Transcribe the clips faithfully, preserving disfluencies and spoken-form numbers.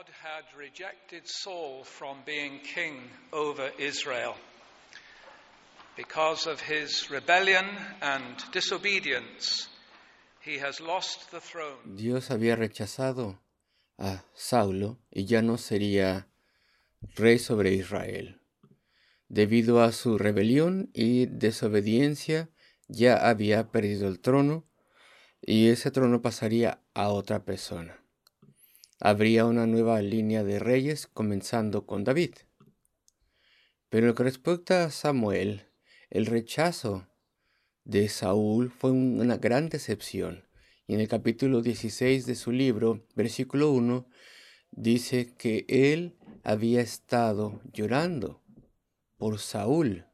God had rejected Saul from being king over Israel. Because of his rebellion and disobedience, he has lost the throne. Dios había rechazado a Saulo y ya no sería rey sobre Israel. Debido a su rebelión y desobediencia, ya había perdido el trono y ese trono pasaría a otra persona. Habría una nueva línea de reyes comenzando con David. Pero en lo que respecta a Samuel, el rechazo de Saúl fue una gran decepción. Y en el capítulo dieciséis de su libro, versículo uno, dice que él había estado llorando por Saúl.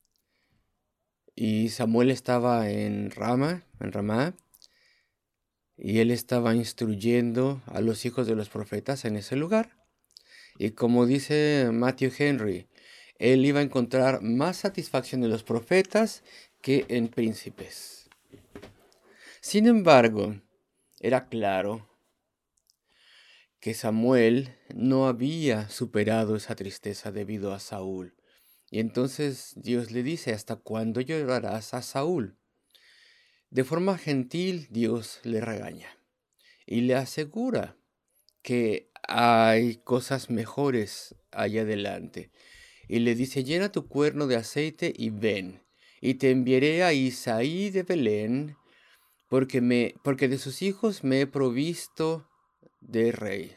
Y Samuel estaba en Rama, en Ramá, y él estaba instruyendo a los hijos de los profetas en ese lugar. Y como dice Matthew Henry, él iba a encontrar más satisfacción en los profetas que en príncipes. Sin embargo, era claro que Samuel no había superado esa tristeza debido a Saúl. Y entonces Dios le dice, ¿hasta cuándo llorarás a Saúl? De forma gentil, Dios le regaña y le asegura que hay cosas mejores allá adelante. Y le dice, llena tu cuerno de aceite y ven, y te enviaré a Isaí de Belén, porque, me, porque de sus hijos me he provisto de rey.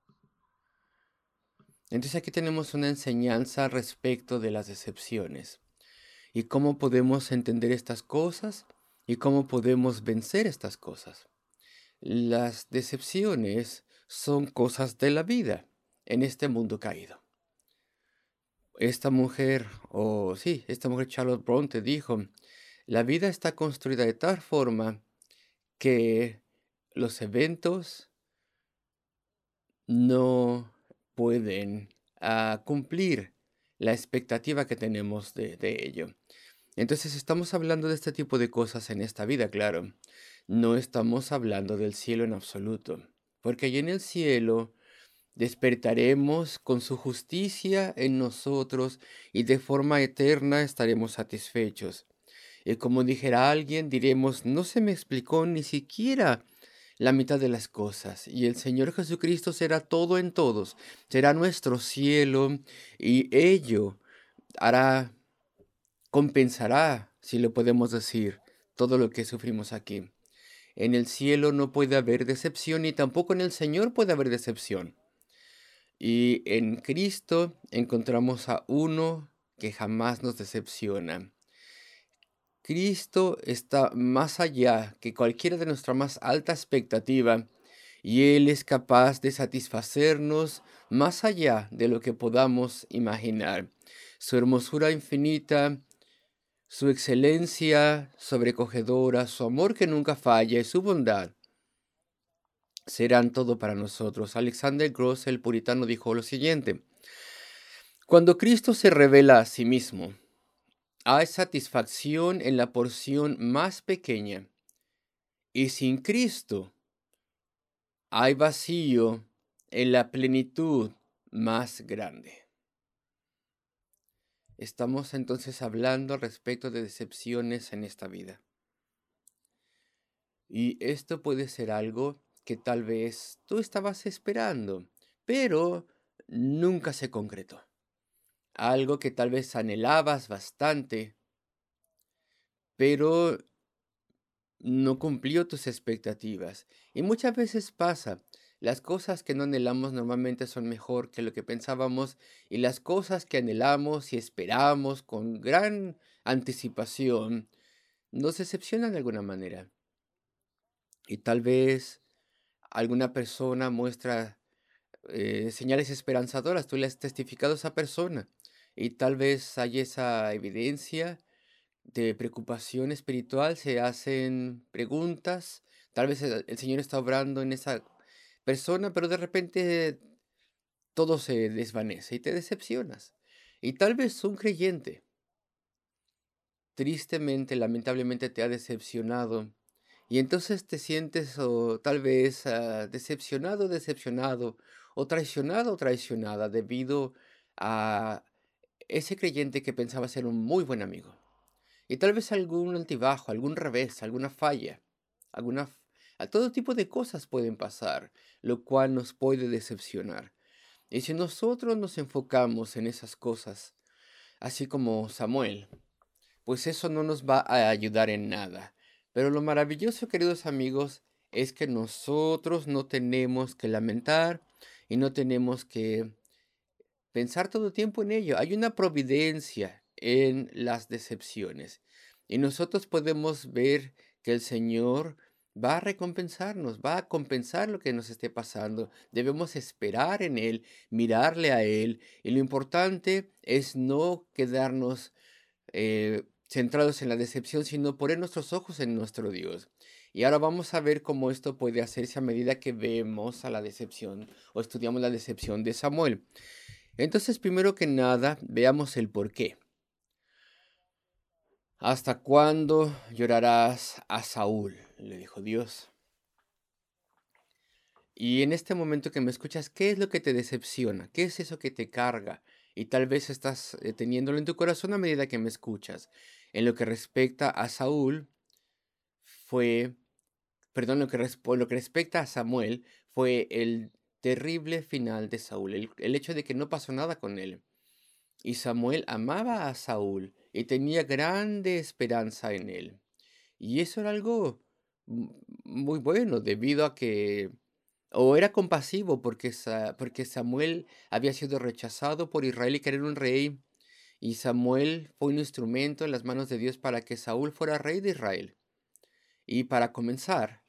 Entonces aquí tenemos una enseñanza respecto de las decepciones y cómo podemos entender estas cosas y cómo podemos vencer estas cosas. Las decepciones son cosas de la vida en este mundo caído. Esta mujer, o sí, esta mujer Charlotte Bronte dijo, la vida está construida de tal forma que los eventos no pueden uh, cumplir la expectativa que tenemos de, de ello. Entonces estamos hablando de este tipo de cosas en esta vida, claro. No estamos hablando del cielo en absoluto, porque allí en el cielo despertaremos con su justicia en nosotros y de forma eterna estaremos satisfechos. Y como dijera alguien, diremos, no se me explicó ni siquiera la mitad de las cosas. Y el Señor Jesucristo será todo en todos, será nuestro cielo y ello hará, compensará, si lo podemos decir, todo lo que sufrimos aquí. En el cielo no puede haber decepción y tampoco en el Señor puede haber decepción. Y en Cristo encontramos a uno que jamás nos decepciona. Cristo está más allá que cualquiera de nuestra más alta expectativa y Él es capaz de satisfacernos más allá de lo que podamos imaginar. Su hermosura infinita, su excelencia sobrecogedora, su amor que nunca falla y su bondad serán todo para nosotros. Alexander Gross, el puritano, dijo lo siguiente: cuando Cristo se revela a sí mismo, hay satisfacción en la porción más pequeña, y sin Cristo hay vacío en la plenitud más grande. Estamos entonces hablando respecto de decepciones en esta vida. Y esto puede ser algo que tal vez tú estabas esperando, pero nunca se concretó. Algo que tal vez anhelabas bastante, pero no cumplió tus expectativas. Y muchas veces pasa, las cosas que no anhelamos normalmente son mejor que lo que pensábamos, y las cosas que anhelamos y esperamos con gran anticipación nos decepcionan de alguna manera. Y tal vez alguna persona muestra eh, señales esperanzadoras, tú le has testificado a esa persona, y tal vez hay esa evidencia de preocupación espiritual, se hacen preguntas, tal vez el, el Señor está obrando en esa persona, pero de repente todo se desvanece y te decepcionas. Y tal vez un creyente, tristemente, lamentablemente te ha decepcionado Y entonces te sientes o tal vez ah, decepcionado, decepcionado, o traicionado o traicionada debido a ese creyente que pensaba ser un muy buen amigo. Y tal vez algún altibajo, algún revés, alguna falla, alguna... f- A todo tipo de cosas pueden pasar, lo cual nos puede decepcionar. Y si nosotros nos enfocamos en esas cosas, así como Samuel, pues eso no nos va a ayudar en nada. Pero lo maravilloso, queridos amigos, es que nosotros no tenemos que lamentar y no tenemos que pensar todo el tiempo en ello. Hay una providencia en las decepciones. Y nosotros podemos ver que el Señor va a recompensarnos, va a compensar lo que nos esté pasando. Debemos esperar en Él, mirarle a Él. Y lo importante es no quedarnos eh, centrados en la decepción, sino poner nuestros ojos en nuestro Dios. Y ahora vamos a ver cómo esto puede hacerse a medida que vemos a la decepción o estudiamos la decepción de Samuel. Entonces, primero que nada, veamos el por qué. ¿Hasta cuándo llorarás a Saúl? Le dijo Dios. Y en este momento que me escuchas, ¿qué es lo que te decepciona? ¿Qué es eso que te carga? Y tal vez estás eh, teniéndolo en tu corazón a medida que me escuchas. En lo que respecta a Saúl, fue, perdón, lo que, res- por lo que respecta a Samuel, fue el terrible final de Saúl, el, el hecho de que no pasó nada con él. Y Samuel amaba a Saúl y tenía grande esperanza en él. Y eso era algo mu- muy bueno debido a que, o era compasivo porque, Sa- porque Samuel había sido rechazado por Israel y querer un rey. Y Samuel fue un instrumento en las manos de Dios para que Saúl fuera rey de Israel. Y para comenzar,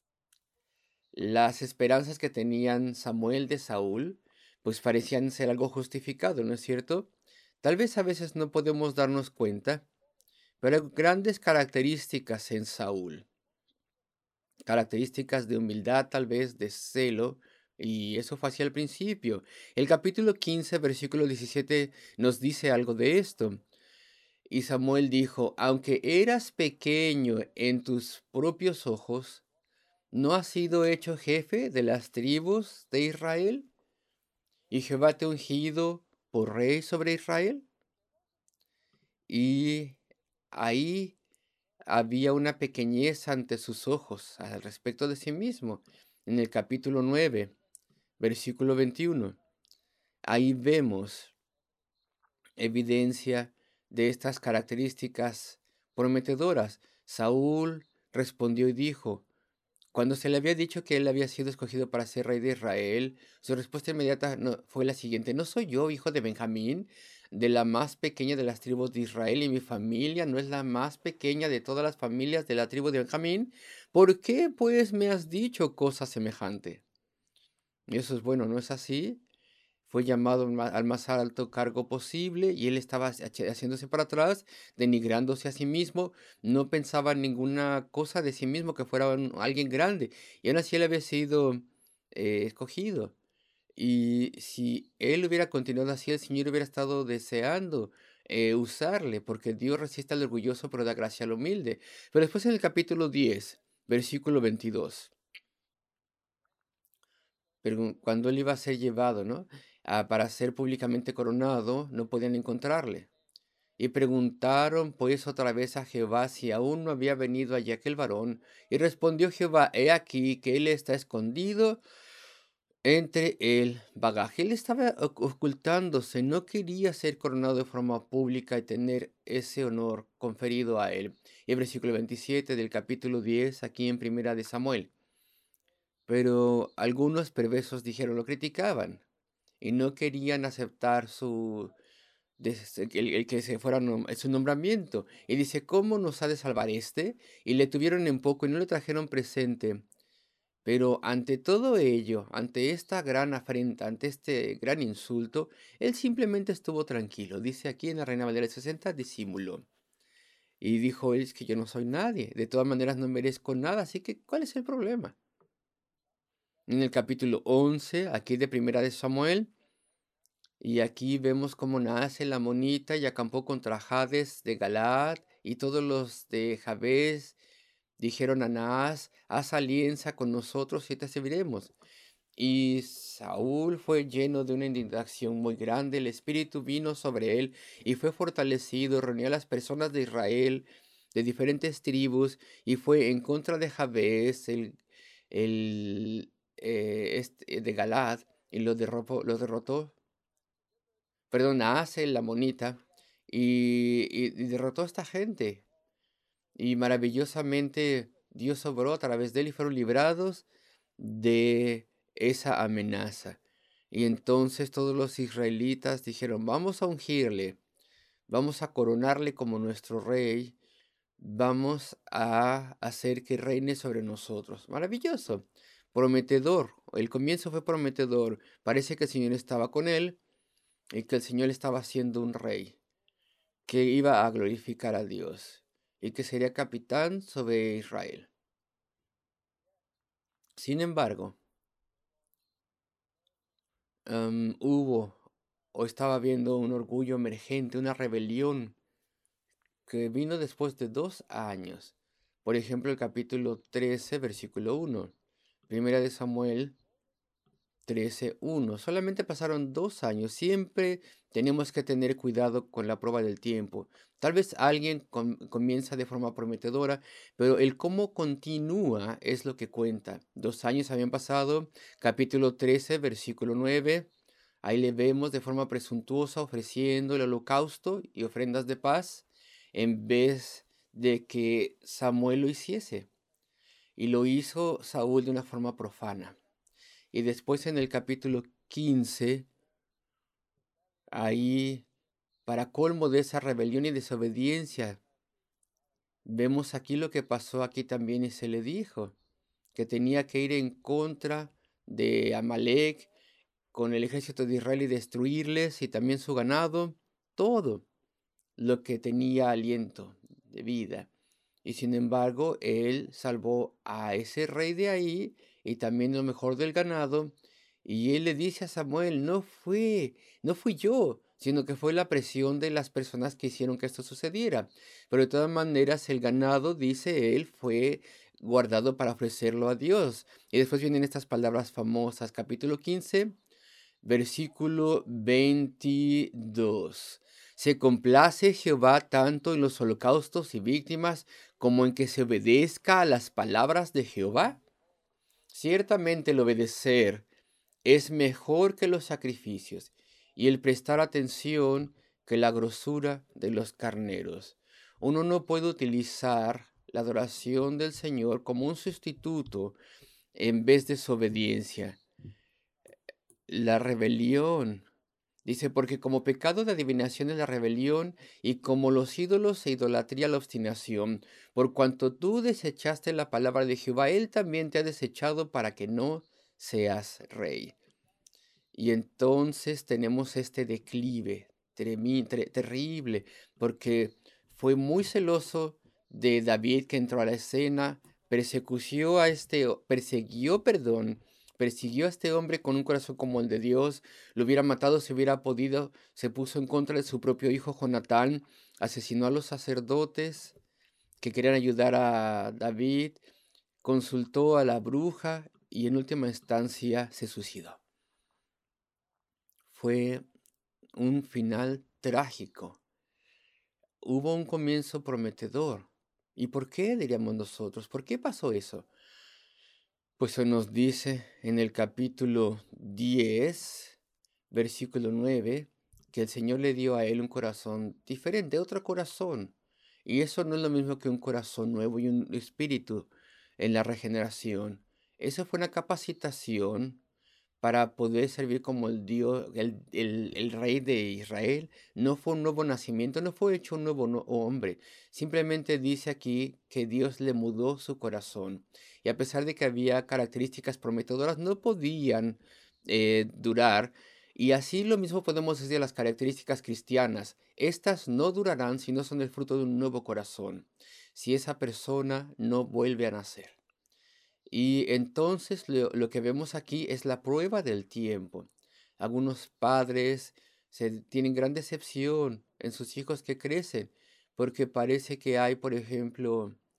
las esperanzas que tenían Samuel de Saúl, pues parecían ser algo justificado, ¿no es cierto? Tal vez a veces no podemos darnos cuenta, pero hay grandes características en Saúl, características de humildad, tal vez de celo, y eso fue así al principio. El capítulo quince, versículo diecisiete, nos dice algo de esto. Y Samuel dijo, aunque eras pequeño en tus propios ojos, ¿no has sido hecho jefe de las tribus de Israel? ¿Y Jehová te ha ungido por rey sobre Israel? Y ahí había una pequeñez ante sus ojos al respecto de sí mismo. En el capítulo nueve, versículo veintiuno, ahí vemos evidencia de estas características prometedoras. Saúl respondió y dijo, cuando se le había dicho que él había sido escogido para ser rey de Israel, su respuesta inmediata no- fue la siguiente: ¿no soy yo hijo de Benjamín, de la más pequeña de las tribus de Israel, y mi familia no es la más pequeña de todas las familias de la tribu de Benjamín? ¿Por qué pues me has dicho cosa semejante? Y eso es bueno, ¿no es así? Fue llamado al ma- al más alto cargo posible y él estaba haci- haciéndose para atrás, denigrándose a sí mismo, no pensaba en ninguna cosa de sí mismo que fuera un- alguien grande. Y aún así él había sido eh, escogido. Y si él hubiera continuado así, el Señor hubiera estado deseando eh, usarle, porque Dios resiste al orgulloso, pero da gracia al humilde. Pero después en el capítulo diez, versículo veintidós. Pero cuando él iba a ser llevado, ¿no? Ah, para ser públicamente coronado, no podían encontrarle. Y preguntaron pues otra vez a Jehová si aún no había venido allí aquel varón. Y respondió Jehová, he aquí que él está escondido entre el bagaje. Él estaba oc- ocultándose, no quería ser coronado de forma pública y tener ese honor conferido a él. Y el versículo veintisiete del capítulo diez, aquí en Primera de Samuel. Pero algunos perversos dijeron, lo criticaban y no querían aceptar su des- el, el que se fuera nom- su nombramiento. Y dice, ¿cómo nos ha de salvar este? Y le tuvieron en poco y no le trajeron presente. Pero ante todo ello, ante esta gran afrenta, ante este gran insulto, él simplemente estuvo tranquilo. Dice aquí en la Reina Valera sesenta, disimuló. Y dijo, es que yo no soy nadie, de todas maneras no merezco nada, así que ¿cuál es el problema? En el capítulo once, aquí de Primera de Samuel, y aquí vemos cómo nace la monita y acampó contra Jades de Galaad y todos los de Jabes Dijeron a Naas, haz alianza con nosotros y te serviremos. Y Saúl fue lleno de una indignación muy grande, el Espíritu vino sobre él y fue fortalecido, reunió a las personas de Israel, de diferentes tribus, y fue en contra de Jabes, el, el, eh, este, de Galad, y lo derrotó, lo derrotó, perdón, a Ase, la monita, y, y- y derrotó a esta gente. Y maravillosamente Dios obró a través de él y fueron librados de esa amenaza. Y entonces todos los israelitas dijeron, vamos a ungirle, vamos a coronarle como nuestro rey, vamos a hacer que reine sobre nosotros. Maravilloso, prometedor. El comienzo fue prometedor. Parece que el Señor estaba con él y que el Señor estaba siendo un rey, que iba a glorificar a Dios y que sería capitán sobre Israel. Sin embargo, em, hubo o estaba habiendo un orgullo emergente, una rebelión que vino después de dos años. Por ejemplo, el capítulo trece, versículo uno. Primera de Samuel trece uno. Solamente pasaron dos años. Siempre tenemos que tener cuidado con la prueba del tiempo. Tal vez alguien com- comienza de forma prometedora, pero el cómo continúa es lo que cuenta. Dos años habían pasado. Capítulo trece, versículo nueve. Ahí le vemos de forma presuntuosa ofreciendo el holocausto y ofrendas de paz en vez de que Samuel lo hiciese. Y lo hizo Saúl de una forma profana. Y después en el capítulo quince, ahí, para colmo de esa rebelión y desobediencia, vemos aquí lo que pasó aquí también y se le dijo que tenía que ir en contra de Amalek con el ejército de Israel y destruirles y también su ganado, todo lo que tenía aliento de vida. Y sin embargo, él salvó a ese rey de ahí y también lo mejor del ganado. Y él le dice a Samuel, no fue, no fui yo, sino que fue la presión de las personas que hicieron que esto sucediera. Pero de todas maneras, el ganado, dice él, fue guardado para ofrecerlo a Dios. Y después vienen estas palabras famosas, capítulo quince, versículo veintidós. Se complace Jehová tanto en los holocaustos y víctimas como en que se obedezca a las palabras de Jehová. Ciertamente el obedecer es mejor que los sacrificios y el prestar atención que la grosura de los carneros. Uno no puede utilizar la adoración del Señor como un sustituto en vez de su obediencia. La rebelión. Dice, porque como pecado de adivinación es la rebelión, y como los ídolos e idolatría la obstinación, por cuanto tú desechaste la palabra de Jehová, él también te ha desechado para que no seas rey. Y entonces tenemos este declive tremi- tre- terrible, porque fue muy celoso de David que entró a la escena, persecució a este, ho- persiguió, perdón, persiguió a este hombre con un corazón como el de Dios, lo hubiera matado si hubiera podido, se puso en contra de su propio hijo Jonatán, asesinó a los sacerdotes que querían ayudar a David, consultó a la bruja y en última instancia se suicidó. Fue un final trágico. Hubo un comienzo prometedor. ¿Y por qué, diríamos nosotros? ¿Por qué pasó eso? Pues se nos dice en el capítulo diez, versículo nueve, que el Señor le dio a él un corazón diferente, otro corazón. Y eso no es lo mismo que un corazón nuevo y un espíritu en la regeneración. Eso fue una capacitación para poder servir como el Dios, el, el- el rey de Israel. No fue un nuevo nacimiento, no fue hecho un nuevo no- hombre. Simplemente dice aquí que Dios le mudó su corazón. Y a pesar de que había características prometedoras, no podían eh, durar. Y así lo mismo podemos decir de las características cristianas. Estas no durarán si no son el fruto de un nuevo corazón, si esa persona no vuelve a nacer. Y entonces lo, lo que vemos aquí es la prueba del tiempo. Algunos padres se tienen gran decepción en sus hijos que crecen, porque parece que hay, por ejemplo,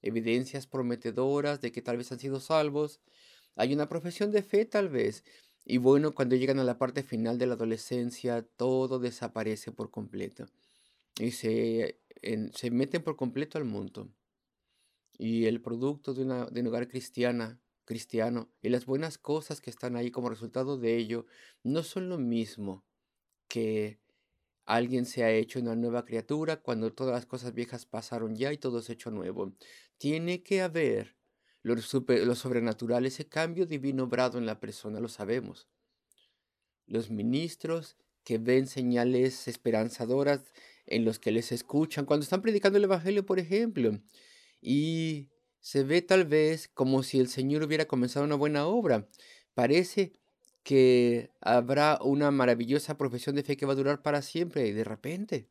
evidencias prometedoras de que tal vez han sido salvos. Hay una profesión de fe tal vez. Y bueno, cuando llegan a la parte final de la adolescencia, todo desaparece por completo. Y se, en- se meten por completo al mundo. Y el producto de, una, de un hogar cristiana, cristiano y las buenas cosas que están ahí como resultado de ello no son lo mismo que alguien se ha hecho una nueva criatura cuando todas las cosas viejas pasaron ya y todo es hecho nuevo. Tiene que haber lo, super- lo sobrenatural, ese cambio divino obrado en la persona, lo sabemos. Los ministros que ven señales esperanzadoras en los que les escuchan cuando están predicando el Evangelio, por ejemplo, y se ve tal vez como si el Señor hubiera comenzado una buena obra. Parece que habrá una maravillosa profesión de fe que va a durar para siempre y de repente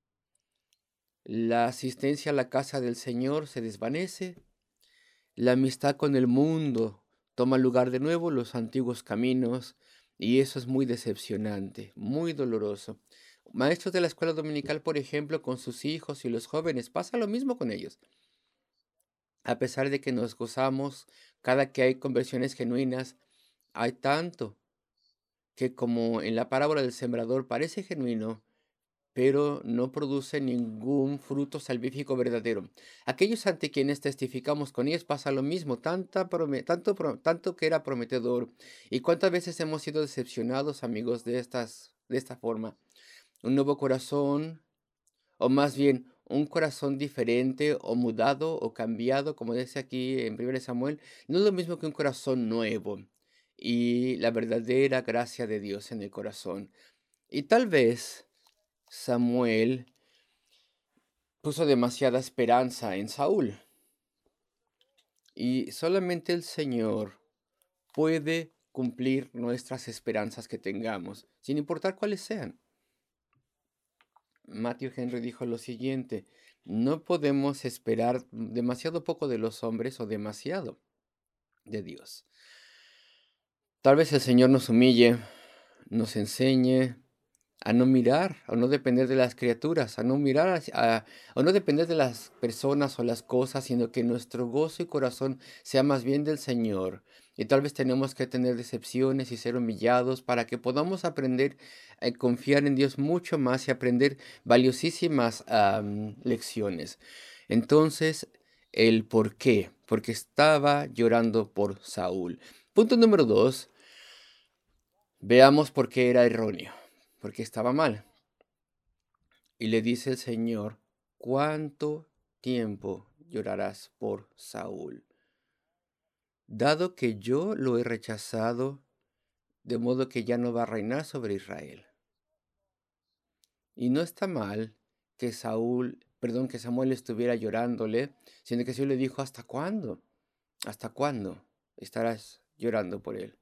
la asistencia a la casa del Señor se desvanece, la amistad con el mundo toma lugar de nuevo, los antiguos caminos, y eso es muy decepcionante, muy doloroso. Maestros de la escuela dominical, por ejemplo, con sus hijos y los jóvenes, pasa lo mismo con ellos. A pesar de que nos gozamos cada que hay conversiones genuinas, hay tanto que como en la parábola del sembrador parece genuino, pero no produce ningún fruto salvífico verdadero. Aquellos ante quienes testificamos con ellos pasa lo mismo, tanta prome- tanto, pro- tanto que era prometedor. ¿Y cuántas veces hemos sido decepcionados, amigos, de estas, de esta forma? Un nuevo corazón, o más bien un corazón diferente o mudado o cambiado, como dice aquí en primero Samuel, no es lo mismo que un corazón nuevo y la verdadera gracia de Dios en el corazón. Y tal vez Samuel puso demasiada esperanza en Saúl y solamente el Señor puede cumplir nuestras esperanzas que tengamos, sin importar cuáles sean. Matthew Henry dijo lo siguiente: no podemos esperar demasiado poco de los hombres o demasiado de Dios. Tal vez el Señor nos humille, nos enseñe a no mirar, a no depender de las criaturas, a no mirar, hacia- a, a no depender de las personas o las cosas, sino que nuestro gozo y corazón sea más bien del Señor. Y tal vez tenemos que tener decepciones y ser humillados para que podamos aprender a confiar en Dios mucho más y aprender valiosísimas am, lecciones. Entonces, el por qué, porque estaba llorando por Saúl. Punto número dos, veamos por qué era erróneo, porque estaba mal. Y le dice el Señor: ¿cuánto tiempo llorarás por Saúl? Dado que yo lo he rechazado, de modo que ya no va a reinar sobre Israel. Y no está mal que Saúl, perdón, que Samuel estuviera llorándole, sino que el Señor le dijo: ¿hasta cuándo? ¿Hasta cuándo estarás llorando por él?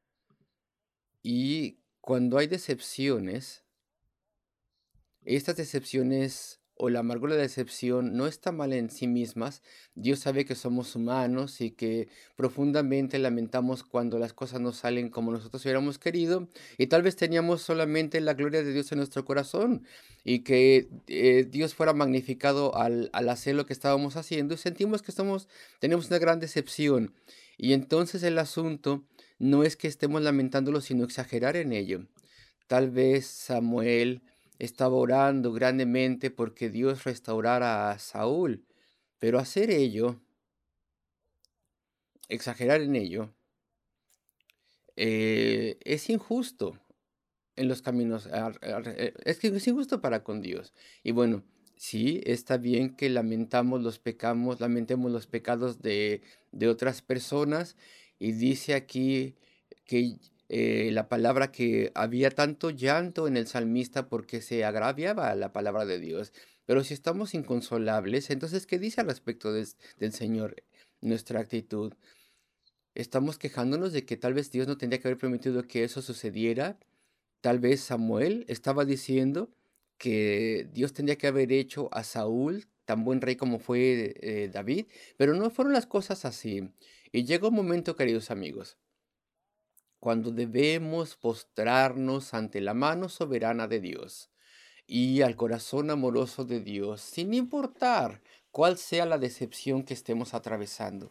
Y cuando hay decepciones, estas decepciones o la amargura de la decepción no está mal en sí mismas. Dios sabe que somos humanos y que profundamente lamentamos cuando las cosas no salen como nosotros hubiéramos querido, y tal vez teníamos solamente la gloria de Dios en nuestro corazón y que eh, Dios fuera magnificado al, al hacer lo que estábamos haciendo, y sentimos que estamos, tenemos una gran decepción. Y entonces el asunto no es que estemos lamentándolo, sino exagerar en ello. Tal vez Samuel estaba orando grandemente porque Dios restaurara a Saúl, pero hacer ello, exagerar en ello, eh, es injusto en los caminos, ar- ar- eh, es que es injusto para con Dios. Y bueno, sí, está bien que lamentamos los pecamos, lamentemos los pecados de, de otras personas, y dice aquí que eh, la palabra que había tanto llanto en el salmista porque se agraviaba la palabra de Dios. Pero si estamos inconsolables, entonces, ¿qué dice al respecto des- del Señor nuestra actitud? Estamos quejándonos de que tal vez Dios no tendría que haber permitido que eso sucediera. Tal vez Samuel estaba diciendo que Dios tendría que haber hecho a Saúl tan buen rey como fue eh, David, pero no fueron las cosas así. Y llega un momento, queridos amigos, cuando debemos postrarnos ante la mano soberana de Dios y al corazón amoroso de Dios, sin importar cuál sea la decepción que estemos atravesando.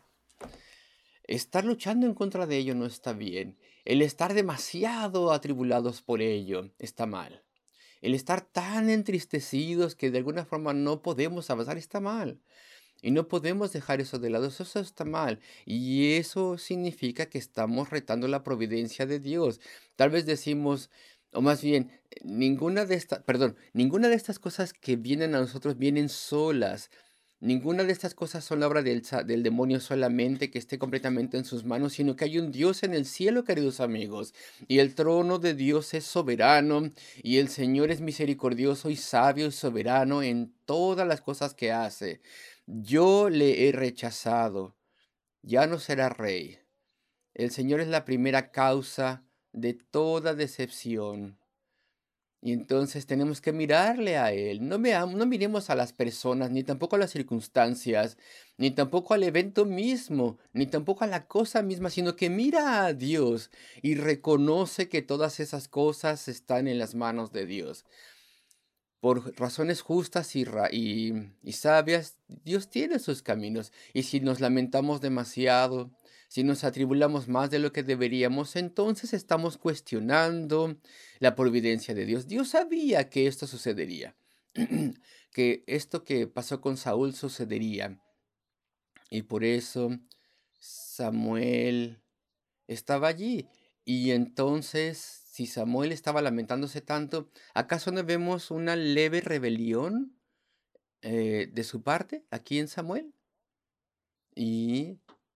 Estar luchando en contra de ello no está bien. El estar demasiado atribulados por ello está mal. El estar tan entristecidos que de alguna forma no podemos avanzar está mal. Y no podemos dejar eso de lado, eso eso está mal. Y eso significa que estamos retando la providencia de Dios. Tal vez decimos, o más bien, eh, ninguna de estas, perdón, ninguna de estas cosas que vienen a nosotros vienen solas. Ninguna de estas cosas son la obra del, sa- del demonio solamente que esté completamente en sus manos, sino que hay un Dios en el cielo, queridos amigos. Y el trono de Dios es soberano, y el Señor es misericordioso y sabio y soberano en todas las cosas que hace. Yo le he rechazado, ya no será rey. El Señor es la primera causa de toda decepción. Y entonces tenemos que mirarle a Él. No, veam- no miremos a las personas, ni tampoco a las circunstancias, ni tampoco al evento mismo, ni tampoco a la cosa misma, sino que mira a Dios y reconoce que todas esas cosas están en las manos de Dios. Por razones justas y, ra- y, y sabias, Dios tiene sus caminos. Y si nos lamentamos demasiado, si nos atribulamos más de lo que deberíamos, entonces estamos cuestionando la providencia de Dios. Dios sabía que esto sucedería, que esto que pasó con Saúl sucedería. Y por eso Samuel estaba allí. Y entonces, si Samuel estaba lamentándose tanto, ¿acaso no vemos una leve rebelión eh, de su parte aquí en Samuel? Y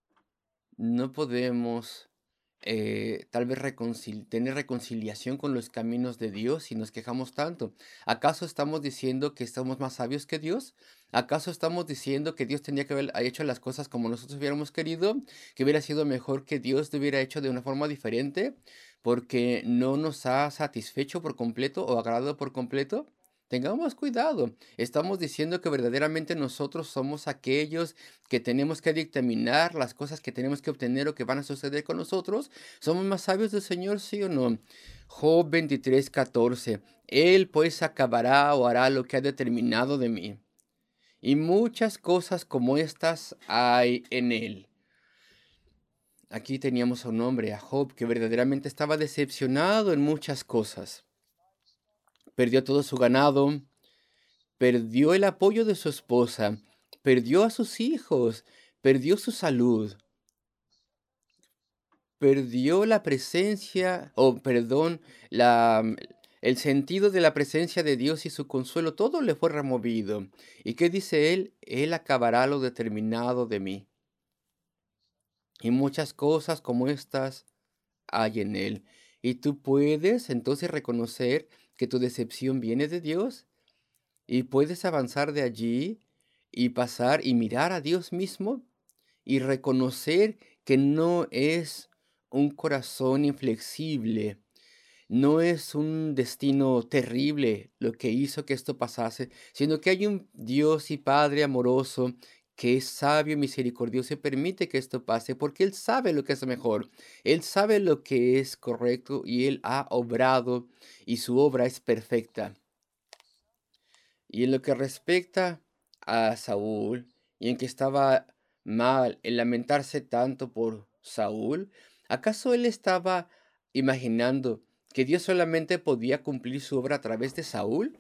no podemos eh, tal vez reconcil- tener reconciliación con los caminos de Dios si nos quejamos tanto. ¿Acaso estamos diciendo que estamos más sabios que Dios? ¿Acaso estamos diciendo que Dios tendría que haber hecho las cosas como nosotros hubiéramos querido? ¿Que hubiera sido mejor que Dios lo hubiera hecho de una forma diferente? ¿Porque no nos ha satisfecho por completo o agradado por completo? Tengamos cuidado. Estamos diciendo que verdaderamente nosotros somos aquellos que tenemos que dictaminar las cosas que tenemos que obtener o que van a suceder con nosotros. ¿Somos más sabios del Señor, sí o no? Job veintitrés, catorce. Él pues acabará o hará lo que ha determinado de mí. Y muchas cosas como estas hay en él. Aquí teníamos a un hombre, a Job, que verdaderamente estaba decepcionado en muchas cosas. Perdió todo su ganado, perdió el apoyo de su esposa, perdió a sus hijos, perdió su salud, perdió la presencia, o perdón, la, mm, el sentido de la presencia de Dios y su consuelo, todo le fue removido. ¿Y qué dice él? Él acabará lo determinado de mí. Y muchas cosas como estas hay en él. Y tú puedes entonces reconocer que tu decepción viene de Dios y puedes avanzar de allí y pasar y mirar a Dios mismo y reconocer que no es un corazón inflexible, no es un destino terrible lo que hizo que esto pasase, sino que hay un Dios y Padre amoroso que es sabio y misericordioso y permite que esto pase porque Él sabe lo que es mejor, Él sabe lo que es correcto y Él ha obrado y su obra es perfecta. Y en lo que respecta a Saúl, y en que estaba mal el lamentarse tanto por Saúl, ¿acaso él estaba imaginando que Dios solamente podía cumplir su obra a través de Saúl?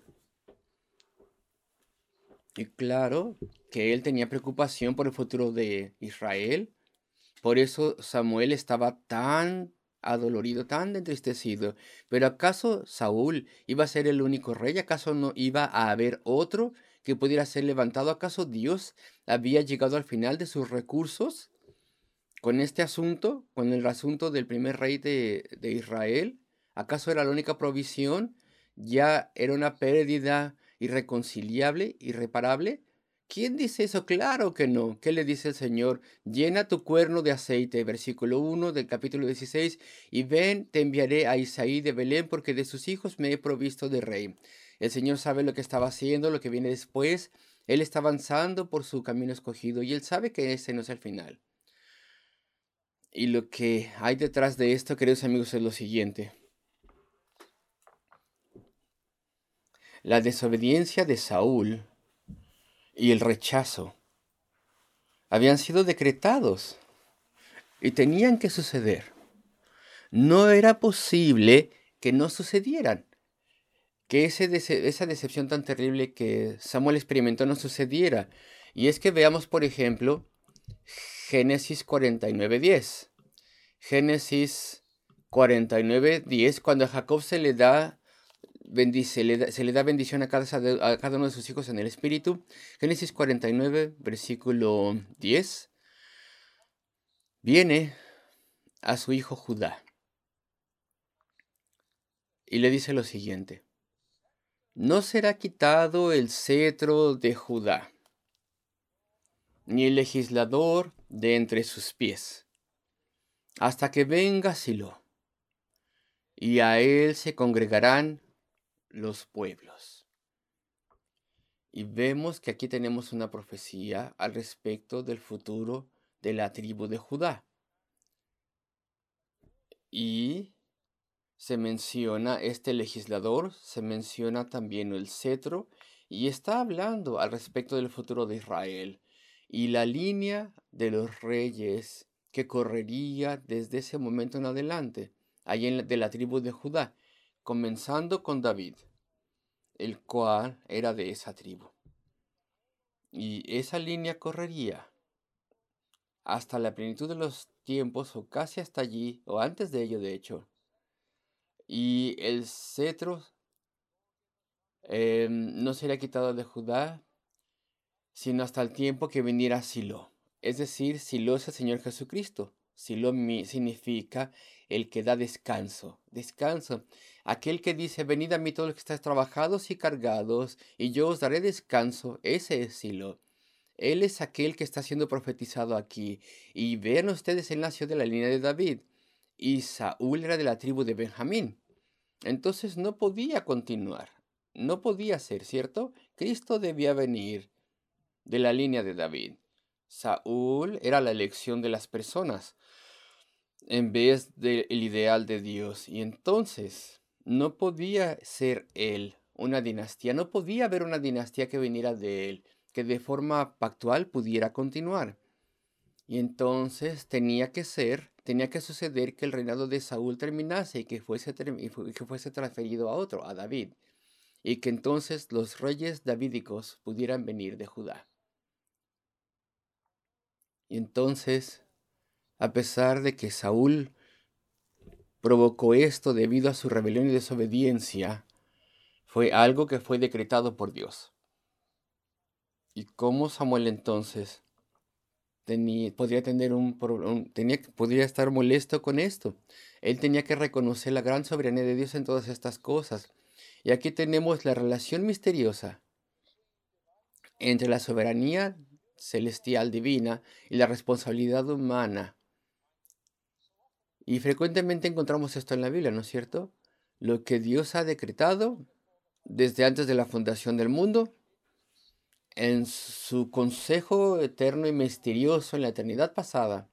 Y claro que él tenía preocupación por el futuro de Israel. Por eso Samuel estaba tan adolorido, tan entristecido. Pero ¿acaso Saúl iba a ser el único rey? ¿Acaso no iba a haber otro que pudiera ser levantado? ¿Acaso Dios había llegado al final de sus recursos con este asunto, con el asunto del primer rey de, de Israel? ¿Acaso era la única provisión? ¿Ya era una pérdida irreconciliable, irreparable? ¿Quién dice eso? Claro que no. ¿Qué le dice el Señor? Llena tu cuerno de aceite, versículo uno del capítulo dieciséis, y ven, te enviaré a Isaí de Belén, porque de sus hijos me he provisto de rey. El Señor sabe lo que estaba haciendo, lo que viene después. Él está avanzando por su camino escogido y él sabe que ese no es el final. Y lo que hay detrás de esto, queridos amigos, es lo siguiente. La desobediencia de Saúl y el rechazo habían sido decretados y tenían que suceder. No era posible que no sucedieran, que ese dece- esa decepción tan terrible que Samuel experimentó no sucediera. Y es que veamos, por ejemplo, Génesis cuarenta y nueve diez. Génesis cuarenta y nueve diez, cuando a Jacob se le da, bendice, le da- se le da bendición a cada, a cada uno de sus hijos en el espíritu. Génesis cuarenta y nueve, versículo diez. Viene a su hijo Judá y le dice lo siguiente: no será quitado el cetro de Judá, ni el legislador de entre sus pies, hasta que venga Silo, y a él se congregarán los pueblos. Y vemos que aquí tenemos una profecía al respecto del futuro de la tribu de Judá. Y se menciona este legislador, se menciona también el cetro, y está hablando al respecto del futuro de Israel y la línea de los reyes que correría desde ese momento en adelante, ahí en la- de la tribu de Judá, comenzando con David, el cual era de esa tribu. Y esa línea correría hasta la plenitud de los tiempos, o casi hasta allí, o antes de ello, de hecho. Y el cetro em, no sería quitado de Judá, sino hasta el tiempo que viniera Silo. Es decir, Silo es el Señor Jesucristo. Silo mi- significa el que da descanso. Descanso. Aquel que dice: venid a mí todos los que estáis trabajados y cargados, y yo os daré descanso. Ese es Silo. Él es aquel que está siendo profetizado aquí. Y vean ustedes, él nació de la línea de David. Y Saúl era de la tribu de Benjamín. Entonces no podía continuar. No podía ser, ¿cierto? Cristo debía venir de la línea de David. Saúl era la elección de las personas en vez del ideal de Dios. Y entonces no podía ser él una dinastía. No podía haber una dinastía que viniera de él, que de forma pactual pudiera continuar. Y entonces tenía que ser, tenía que suceder que el reinado de Saúl terminase y que fuese, term- y fu- y que fuese transferido a otro, a David. Y que entonces los reyes davídicos pudieran venir de Judá. Y entonces, a pesar de que Saúl provocó esto debido a su rebelión y desobediencia, fue algo que fue decretado por Dios. ¿Y cómo Samuel entonces tenía, podría tener un, pro- un- tenía, podría estar molesto con esto? Él tenía que reconocer la gran soberanía de Dios en todas estas cosas. Y aquí tenemos la relación misteriosa entre la soberanía celestial divina y la responsabilidad humana. Y frecuentemente encontramos esto en la Biblia, ¿no es cierto? Lo que Dios ha decretado desde antes de la fundación del mundo, en su consejo eterno y misterioso en la eternidad pasada,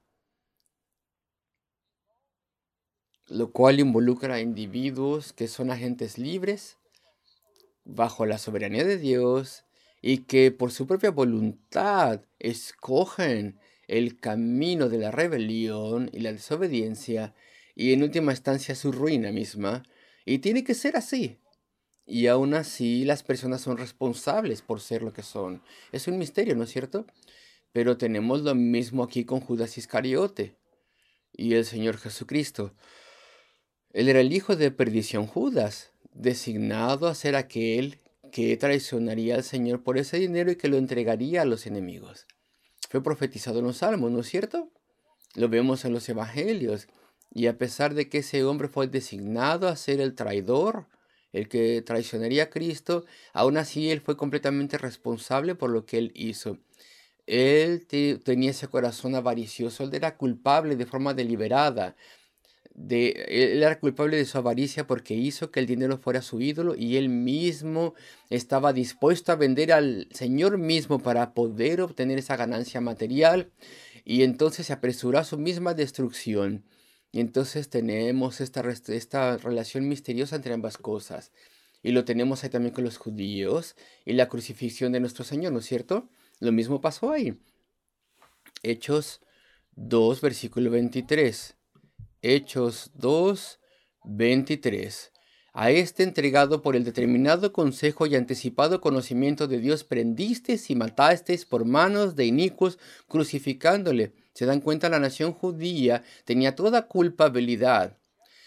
lo cual involucra a individuos que son agentes libres bajo la soberanía de Dios y que por su propia voluntad escogen el camino de la rebelión y la desobediencia y en última instancia su ruina misma. Y tiene que ser así. Y aún así las personas son responsables por ser lo que son. Es un misterio, ¿no es cierto? Pero tenemos lo mismo aquí con Judas Iscariote y el Señor Jesucristo. Él era el hijo de perdición, Judas, designado a ser aquel que traicionaría al Señor por ese dinero y que lo entregaría a los enemigos. Fue profetizado en los Salmos, ¿no es cierto? Lo vemos en los Evangelios. Y a pesar de que ese hombre fue designado a ser el traidor, el que traicionaría a Cristo, aún así él fue completamente responsable por lo que él hizo. Él te- tenía ese corazón avaricioso, él era culpable de forma deliberada. De, él era culpable de su avaricia porque hizo que el dinero fuera su ídolo y él mismo estaba dispuesto a vender al Señor mismo para poder obtener esa ganancia material, y entonces se apresuró a su misma destrucción. Y entonces tenemos esta, rest- esta relación misteriosa entre ambas cosas. Y lo tenemos ahí también con los judíos y la crucifixión de nuestro Señor, ¿no es cierto? Lo mismo pasó ahí. Hechos dos, versículo veintitrés. Hechos dos, veintitrés. A este entregado por el determinado consejo y anticipado conocimiento de Dios prendisteis y matasteis por manos de inicuos, crucificándole. Se dan cuenta, la nación judía tenía toda culpabilidad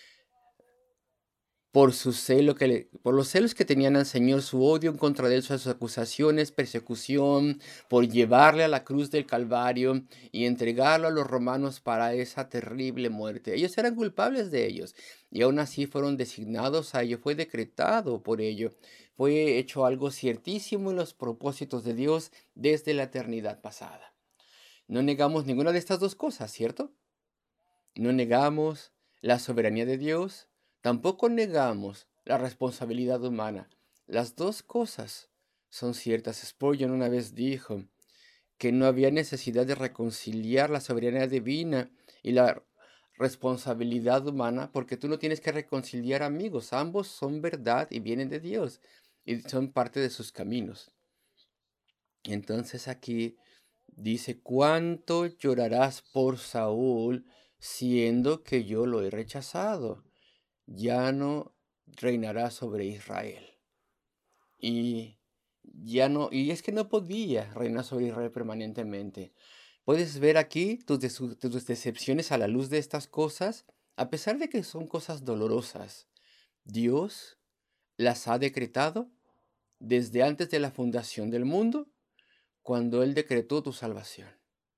por su celo que le- por los celos que tenían al Señor, su odio en contra de él, sus acusaciones, persecución, por llevarle a la cruz del Calvario y entregarlo a los romanos para esa terrible muerte. Ellos eran culpables de ellos y aún así fueron designados a ello, fue decretado por ello, fue hecho algo ciertísimo en los propósitos de Dios desde la eternidad pasada. No negamos ninguna de estas dos cosas, ¿cierto? No negamos la soberanía de Dios, tampoco negamos la responsabilidad humana. Las dos cosas son ciertas. Spurgeon una vez dijo que no había necesidad de reconciliar la soberanía divina y la responsabilidad humana, porque tú no tienes que reconciliar amigos. Ambos son verdad y vienen de Dios y son parte de sus caminos. Entonces aquí dice, ¿cuánto llorarás por Saúl, siendo que yo lo he rechazado? Ya no reinará sobre Israel. Y ya no, y es que no podía reinar sobre Israel permanentemente. Puedes ver aquí tus, desu- tus decepciones a la luz de estas cosas, a pesar de que son cosas dolorosas. Dios las ha decretado desde antes de la fundación del mundo, cuando Él decretó tu salvación.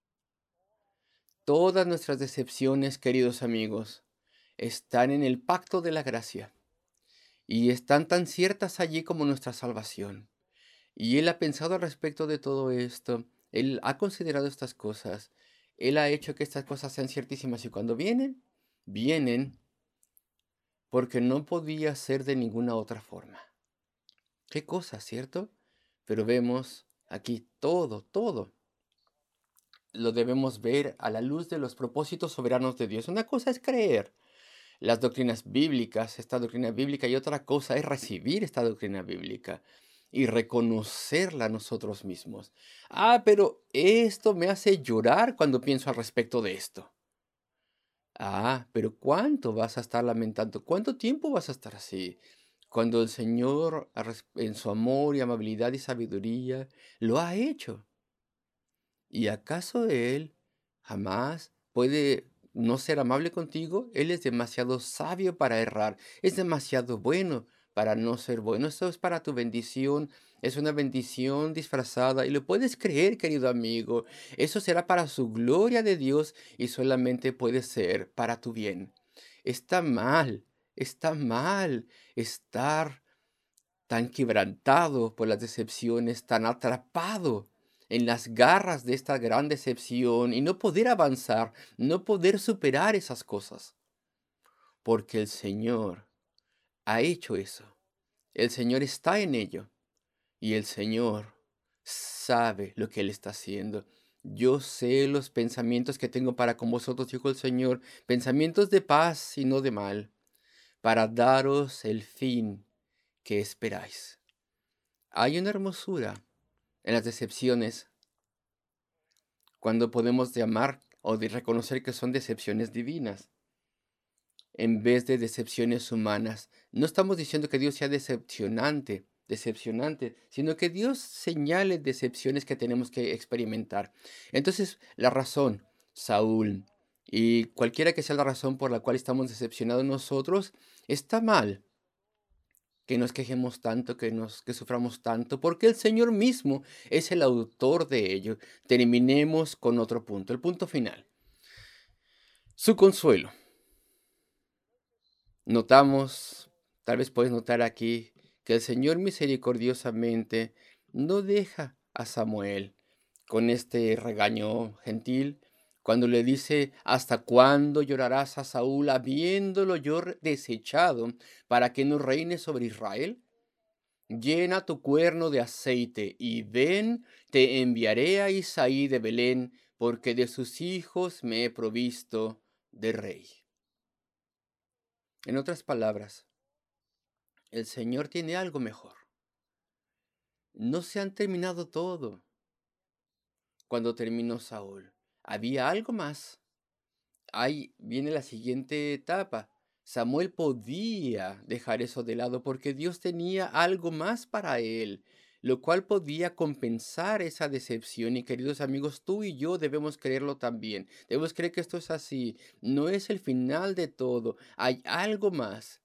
Todas nuestras decepciones, queridos amigos, están en el pacto de la gracia y están tan ciertas allí como nuestra salvación. Y Él ha pensado al respecto de todo esto, Él ha considerado estas cosas, Él ha hecho que estas cosas sean ciertísimas y cuando vienen, vienen porque no podía ser de ninguna otra forma. Qué cosa, ¿cierto? Pero vemos aquí todo, todo lo debemos ver a la luz de los propósitos soberanos de Dios. Una cosa es creer las doctrinas bíblicas, esta doctrina bíblica, y otra cosa es recibir esta doctrina bíblica y reconocerla nosotros mismos. Ah, pero esto me hace llorar cuando pienso al respecto de esto. Ah, pero ¿cuánto vas a estar lamentando? ¿Cuánto tiempo vas a estar así? Cuando el Señor, a res- en su amor y amabilidad y sabiduría, lo ha hecho. ¿Y acaso Él jamás puede no ser amable contigo? Él es demasiado sabio para errar, es demasiado bueno para no ser bueno. Eso es para tu bendición, es una bendición disfrazada y lo puedes creer, querido amigo. Eso será para su gloria de Dios y solamente puede ser para tu bien. Está mal, está mal estar tan quebrantado por las decepciones, tan atrapado en las garras de esta gran decepción y no poder avanzar, no poder superar esas cosas, porque el Señor ha hecho eso. El Señor está en ello y el Señor sabe lo que Él está haciendo. Yo sé los pensamientos que tengo para con vosotros, dijo el Señor, pensamientos de paz y no de mal, para daros el fin que esperáis. Hay una hermosura en las decepciones cuando podemos llamar o de reconocer que son decepciones divinas en vez de decepciones humanas. No estamos diciendo que Dios sea decepcionante, decepcionante, sino que Dios señale decepciones que tenemos que experimentar. Entonces, la razón, Saúl, y cualquiera que sea la razón por la cual estamos decepcionados nosotros, está mal que nos quejemos tanto, que nos que suframos tanto, porque el Señor mismo es el autor de ello. Terminemos con otro punto, el punto final. Su consuelo. Notamos, tal vez puedes notar aquí, que el Señor misericordiosamente no deja a Samuel con este regaño gentil cuando le dice, ¿hasta cuándo llorarás a Saúl habiéndolo yo re- desechado para que no reine sobre Israel? Llena tu cuerno de aceite y ven, te enviaré a Isaí de Belén, porque de sus hijos me he provisto de rey. En otras palabras, El Señor tiene algo mejor. No se han terminado todo. Cuando terminó Saúl, había algo más. Ahí viene la siguiente etapa. Samuel podía dejar eso de lado porque Dios tenía algo más para él, lo cual podía compensar esa decepción. Y queridos amigos, tú y yo debemos creerlo también. Debemos creer que esto es así. No es el final de todo. Hay algo más.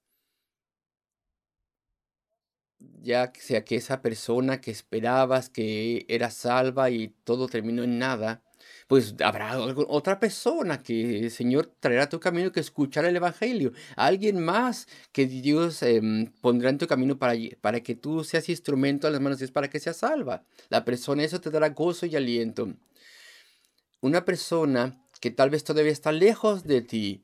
Ya sea que esa persona que esperabas que era salva y todo terminó en nada, pues habrá algo- otra persona que el Señor traerá a tu camino que escuchará el Evangelio. Alguien más que Dios em, pondrá en tu camino para, lle- para que tú seas instrumento en las manos de Dios para que seas salva. La persona, eso te dará gozo y aliento. Una persona que tal vez todavía está lejos de ti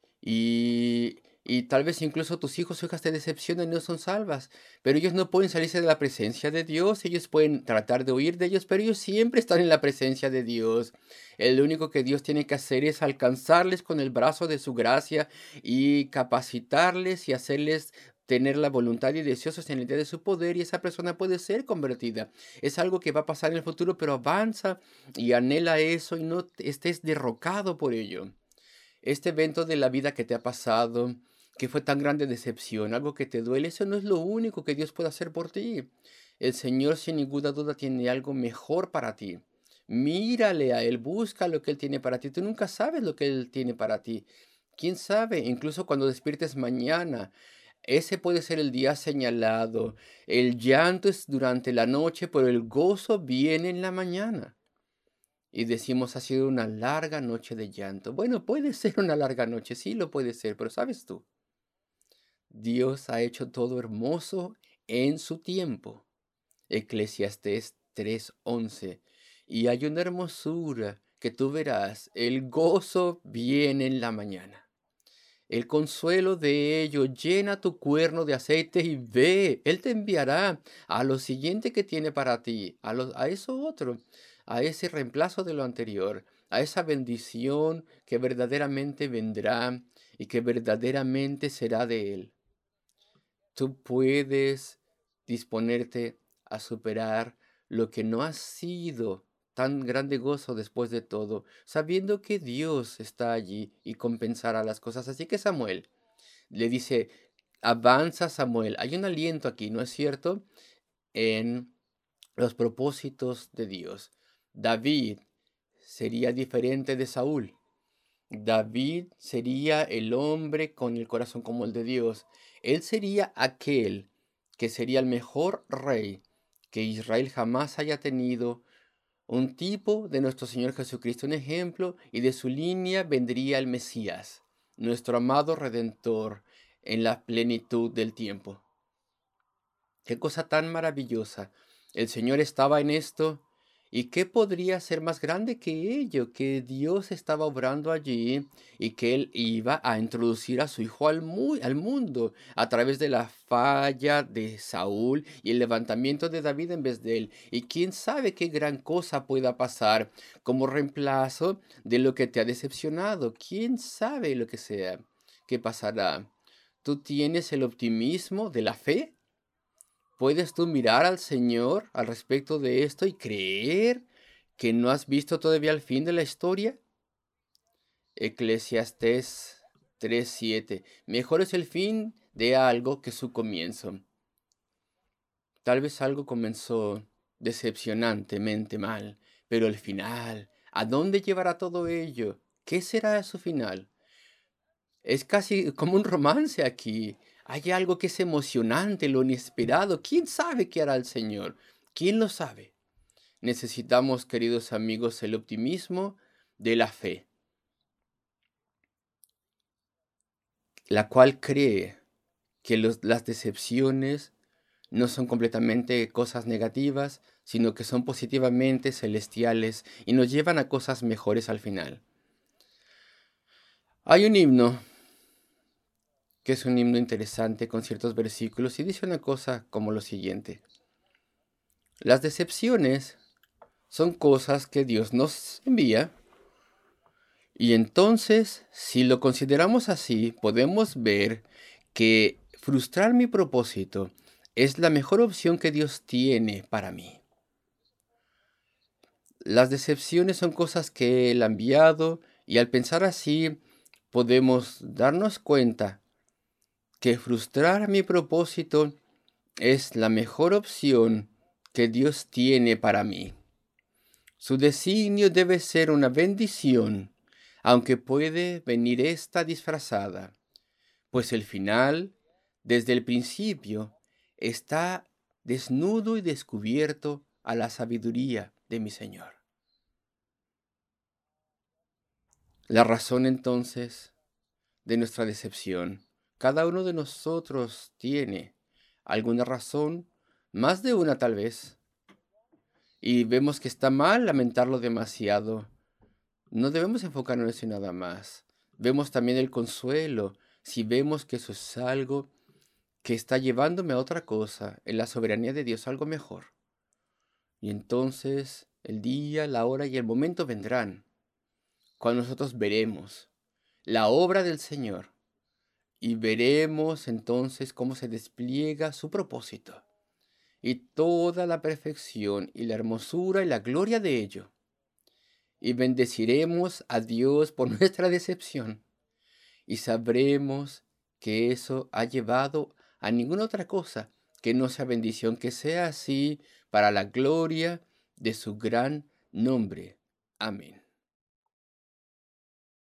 y, y tal vez incluso tus hijos o hijas te decepcionan y no son salvas, pero ellos no pueden salirse de la presencia de Dios, ellos pueden tratar de huir de ellos, pero ellos siempre están en la presencia de Dios. El único que Dios tiene que hacer es alcanzarles con el brazo de su gracia y capacitarles y hacerles tener la voluntad y deseosos en el día de su poder, y esa persona puede ser convertida. Es algo que va a pasar en el futuro, pero avanza y anhela eso y no te- estés derrocado por ello. Este evento de la vida que te ha pasado, que fue tan grande decepción, algo que te duele, eso no es lo único que Dios puede hacer por ti. El Señor sin ninguna duda tiene algo mejor para ti. Mírale a Él, busca lo que Él tiene para ti. Tú nunca sabes lo que Él tiene para ti. ¿Quién sabe? Incluso cuando despiertes mañana, ese puede ser el día señalado. El llanto es durante la noche, pero el gozo viene en la mañana. Y decimos, ha sido una larga noche de llanto. Bueno, puede ser una larga noche, sí lo puede ser, pero sabes tú, Dios ha hecho todo hermoso en su tiempo. Eclesiastés tres once. Y hay una hermosura que tú verás, el gozo viene en la mañana. El consuelo de ello llena tu cuerno de aceite y ve, Él te enviará a lo siguiente que tiene para ti, a, lo- a eso otro, a ese reemplazo de lo anterior, a esa bendición que verdaderamente vendrá y que verdaderamente será de Él. Tú puedes disponerte a superar lo que no ha sido tan grande gozo después de todo, sabiendo que Dios está allí y compensará las cosas. Así que Samuel le dice, avanza Samuel. Hay un aliento aquí, ¿no es cierto? En los propósitos de Dios. David sería diferente de Saúl. David sería el hombre con el corazón como el de Dios. Él sería aquel que sería el mejor rey que Israel jamás haya tenido, un tipo de nuestro Señor Jesucristo, un ejemplo, y de su línea vendría el Mesías, nuestro amado Redentor, en la plenitud del tiempo. Qué cosa tan maravillosa. El Señor estaba en esto. ¿Y qué podría ser más grande que ello? Que Dios estaba obrando allí y que Él iba a introducir a su Hijo al, mu- al mundo a través de la falla de Saúl y el levantamiento de David en vez de él. Y quién sabe qué gran cosa pueda pasar como reemplazo de lo que te ha decepcionado. ¿Quién sabe lo que sea que pasará? ¿Tú tienes el optimismo de la fe? ¿Puedes tú mirar al Señor al respecto de esto y creer que no has visto todavía el fin de la historia? Eclesiastés tres siete. Mejor es el fin de algo que su comienzo. Tal vez algo comenzó decepcionantemente mal, pero el final, ¿a dónde llevará todo ello? ¿Qué será su final? Es casi como un romance aquí. Hay algo que es emocionante, lo inesperado. ¿Quién sabe qué hará el Señor? ¿Quién lo sabe? Necesitamos, queridos amigos, el optimismo de la fe, la cual cree que los- las decepciones no son completamente cosas negativas, sino que son positivamente celestiales y nos llevan a cosas mejores al final. Hay un himno que es un himno interesante con ciertos versículos y dice una cosa como lo siguiente. Las decepciones son cosas que Dios nos envía y entonces, si lo consideramos así, podemos ver que frustrar mi propósito es la mejor opción que Dios tiene para mí. Las decepciones son cosas que Él ha enviado y al pensar así podemos darnos cuenta que frustrar mi propósito es la mejor opción que Dios tiene para mí. Su designio debe ser una bendición, aunque puede venir esta disfrazada, pues el final, desde el principio, está desnudo y descubierto a la sabiduría de mi Señor. La razón entonces de nuestra decepción, cada uno de nosotros tiene alguna razón, más de una tal vez, y vemos que está mal lamentarlo demasiado. No debemos enfocarnos en nada más. Vemos también el consuelo si vemos que eso es algo que está llevándome a otra cosa, en la soberanía de Dios, algo mejor. Y entonces el día, la hora y el momento vendrán, cuando nosotros veremos la obra del Señor y veremos entonces cómo se despliega su propósito y toda la perfección y la hermosura y la gloria de ello. Y bendeciremos a Dios por nuestra decepción y sabremos que eso ha llevado a ninguna otra cosa que no sea bendición, que sea así para la gloria de su gran nombre. Amén.